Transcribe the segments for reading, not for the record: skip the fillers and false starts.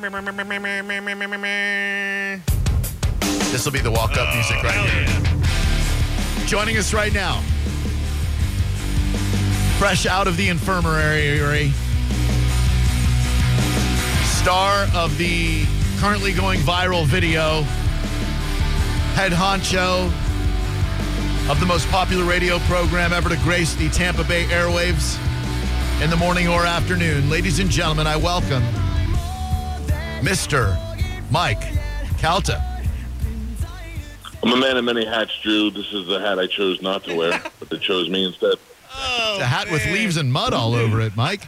This will be the walk-up music right here. Yeah. Joining us right now, fresh out of the infirmary, star of the currently going viral video, head honcho of the most popular radio program ever to grace the Tampa Bay airwaves in the morning or afternoon. Ladies and gentlemen, I welcome Mr. Mike Calta. I'm a man of many hats, Drew. This is the hat I chose not to wear, but they chose me instead. It's a hat with leaves and mud all over it, Mike.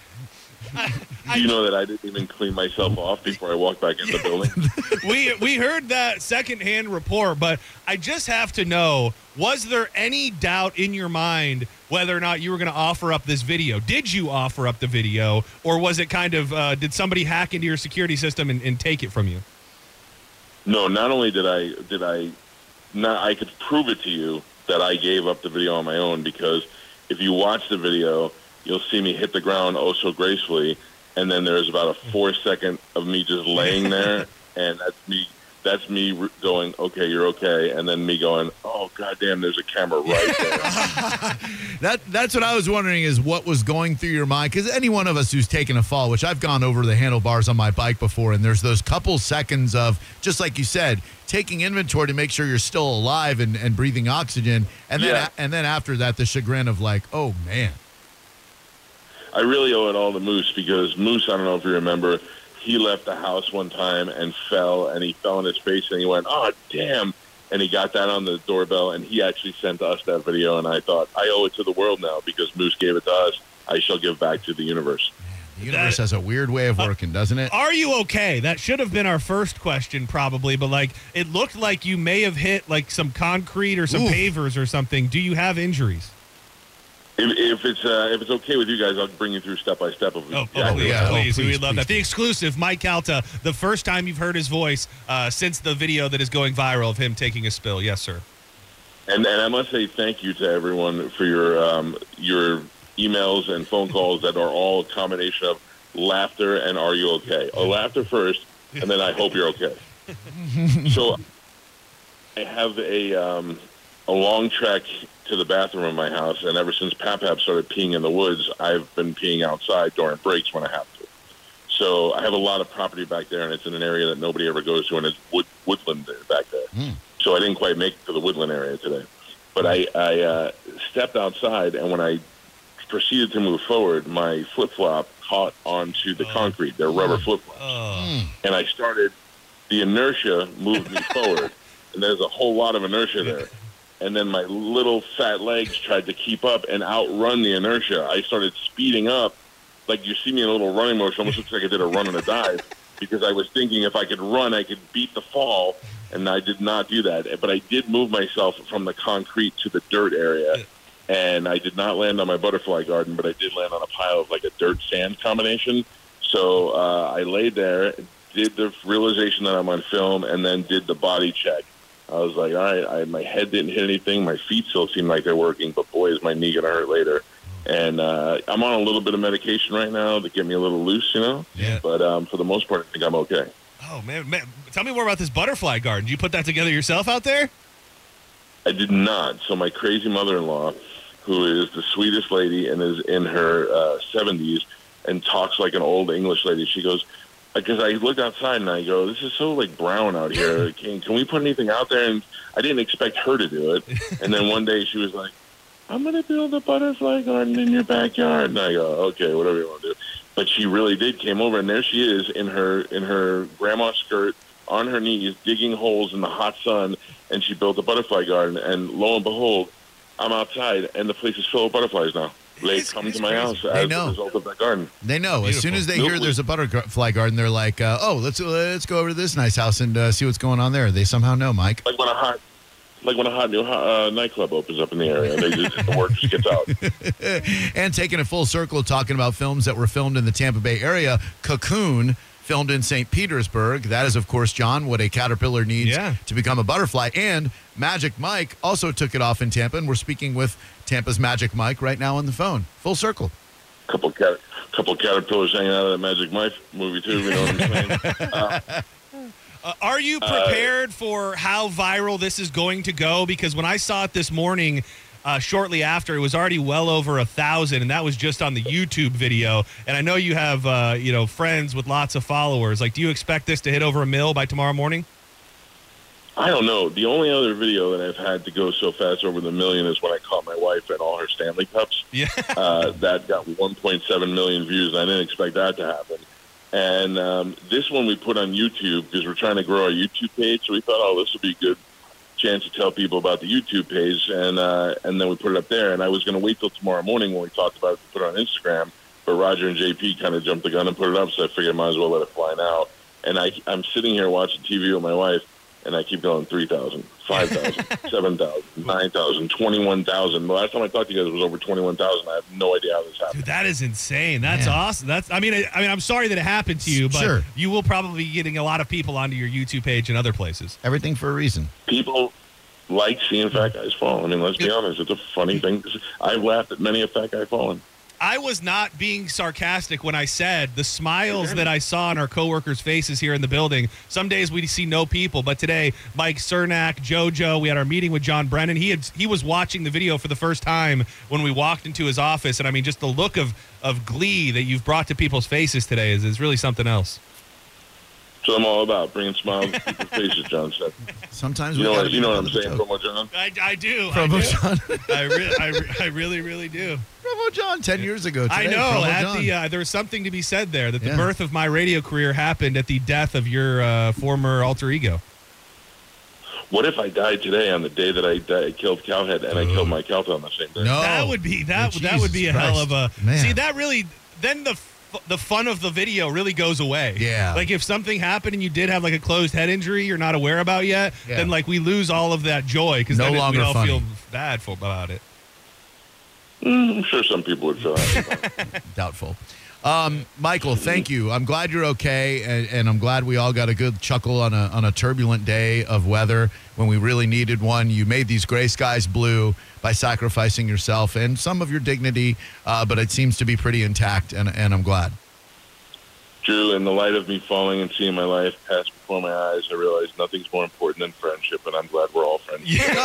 Do you know that I didn't even clean myself off before I walked back in the building? We heard that secondhand report, but I just have to know, was there any doubt in your mind whether or not you were going to offer up this video? Did you offer up the video, or was it kind of, did somebody hack into your security system and take it from you? No, not only did I could prove it to you that I gave up the video on my own, because if you watch the video, you'll see me hit the ground oh so gracefully, and then there's about a 4-second of me just laying there, and that's me going, okay, you're okay, and then me going, oh, goddamn, there's a camera right there. That's what I was wondering, is what was going through your mind, because any one of us who's taken a fall, which I've gone over the handlebars on my bike before, and there's those couple seconds of, just like you said, taking inventory to make sure you're still alive and breathing oxygen, and then after that, the chagrin of like, oh, man. I really owe it all to Moose, because Moose, I don't know if you remember, he left the house one time and fell, and he fell on his face, and he went, oh, damn. And he got that on the doorbell, and he actually sent us that video, and I thought, I owe it to the world now, because Moose gave it to us. I shall give back to the universe. The universe has a weird way of working, doesn't it? Are you okay? That should have been our first question, probably, but like it looked like you may have hit like some concrete or some pavers or something. Do you have injuries? If it's okay with you guys, I'll bring you through step by step. Please. We'd love that. The exclusive, Mike Calta, the first time you've heard his voice since the video that is going viral of him taking a spill. Yes, sir. And I must say thank you to everyone for your emails and phone calls that are all a combination of laughter and are you okay? Laughter first, and then I hope you're okay. So I have a long trek to the bathroom in my house, and ever since Pap started peeing in the woods, I've been peeing outside during breaks when I have to. So I have a lot of property back there, and it's in an area that nobody ever goes to, and it's woodland back there. So I didn't quite make it to the woodland area today. But I stepped outside, and when I proceeded to move forward, my flip-flop caught onto the concrete, their rubber flip-flops. And I started, the inertia moved me forward, and there's a whole lot of inertia there. And then my little fat legs tried to keep up and outrun the inertia. I started speeding up. Like you see me in a little running motion, almost looks like I did a run and a dive, because I was thinking if I could run, I could beat the fall, and I did not do that. But I did move myself from the concrete to the dirt area, and I did not land on my butterfly garden, but I did land on a pile of like a dirt-sand combination. So I laid there, did the realization that I'm on film, and then did the body check. I was like, all right, my head didn't hit anything. My feet still seem like they're working, but boy, is my knee going to hurt later. And I'm on a little bit of medication right now to get me a little loose, you know? Yeah. But for the most part, I think I'm okay. Oh, man. Tell me more about this butterfly garden. Did you put that together yourself out there? I did not. So my crazy mother-in-law, who is the sweetest lady and is in her 70s and talks like an old English lady, she goes, because I looked outside and I go, this is so like brown out here. Can we put anything out there? And I didn't expect her to do it. And then one day she was like, I'm going to build a butterfly garden in your backyard. And I go, okay, whatever you want to do. But she really did, came over, and there she is in her grandma skirt on her knees, digging holes in the hot sun, and she built a butterfly garden. And lo and behold, I'm outside, and the place is full of butterflies now. They come to my house as a result of that garden. They know. Beautiful. As soon as they hear there's a butterfly garden, they're like, let's go over to this nice house and see what's going on there. They somehow know, Mike. Like when a hot new nightclub opens up in the area, and the word just gets out. And taking a full circle, talking about films that were filmed in the Tampa Bay area, Cocoon, filmed in St. Petersburg. That is, of course, John, what a caterpillar needs to become a butterfly. And Magic Mike also took it off in Tampa, and we're speaking with Tampa's Magic Mike right now on the phone. Full circle. couple caterpillars hanging out of that Magic Mike movie too. You know what I'm saying? Are you prepared for how viral this is going to go? Because when I saw it this morning, shortly after, it was already well over 1,000, and that was just on the YouTube video. And I know you have, friends with lots of followers. Like, do you expect this to hit over 1 million by tomorrow morning? I don't know. The only other video that I've had to go so fast over the 1 million is when I caught my wife and all her Stanley Cups. Yeah. That got 1.7 million views. I didn't expect that to happen. And this one we put on YouTube because we're trying to grow our YouTube page. So we thought, this will be a good chance to tell people about the YouTube page. And then we put it up there. And I was going to wait till tomorrow morning when we talked about it to put it on Instagram. But Roger and JP kind of jumped the gun and put it up. So I figured I might as well let it fly now. And I'm sitting here watching TV with my wife. And I keep going 3,000, 5,000, 7,000, 9,000, 21,000. The last time I talked to you guys was over 21,000. I have no idea how this happened. Dude, that is insane. That's awesome. I mean, I'm sorry that it happened to you, but Sure. you will probably be getting a lot of people onto your YouTube page and other places. Everything for a reason. People like seeing fat guys fall. I mean, let's be honest. It's a funny thing. I've laughed at many a fat guy falling. I was not being sarcastic when I said the smiles that I saw on our coworkers' faces here in the building. Some days we see no people, but today, Mike Cernak, JoJo, we had our meeting with John Brennan. He was watching the video for the first time when we walked into his office, and I mean, just the look of glee that you've brought to people's faces today is really something else. So I'm all about bringing smiles to people's faces, John said. Sometimes you know what I'm saying, Promo John? I do. Promo John. I really, really do. Promo John 10 years ago today. I know. Promo John. There was something to be said there that the birth of my radio career happened at the death of your former alter ego. What if I died today on the day that I killed Cowhead and I killed Mike Calta on the same day? No. That would be that would be a Jesus hell of a Man. See, that really then the fun of the video really goes away. Yeah. Like if something happened and you did have like a closed head injury you're not aware about yet, then like we lose all of that joy because No then longer we all funny. feel bad about it. I'm sure some people would feel that. Doubtful. Michael, thank you. I'm glad you're okay, and I'm glad we all got a good chuckle on a turbulent day of weather when we really needed one. You made these gray skies blue by sacrificing yourself and some of your dignity, but it seems to be pretty intact, and I'm glad. Drew, in the light of me falling and seeing my life pass before my eyes, I realized nothing's more important than friendship, and I'm glad we're all friends.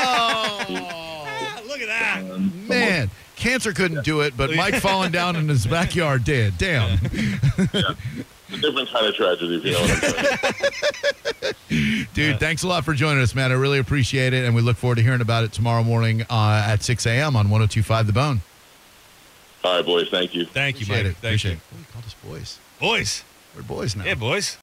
Look at that. Man, cancer couldn't do it, but Mike falling down in his backyard did. Damn. It's a different kind of tragedy, if you know what I'm saying. Dude, thanks a lot for joining us, man. I really appreciate it, and we look forward to hearing about it tomorrow morning at 6 a.m. on 102.5 The Bone. All right, boys. Thank you. Thank you, Appreciate Mike. it. Thank you. What do you call us boys? Boys. We're boys now. Yeah, boys.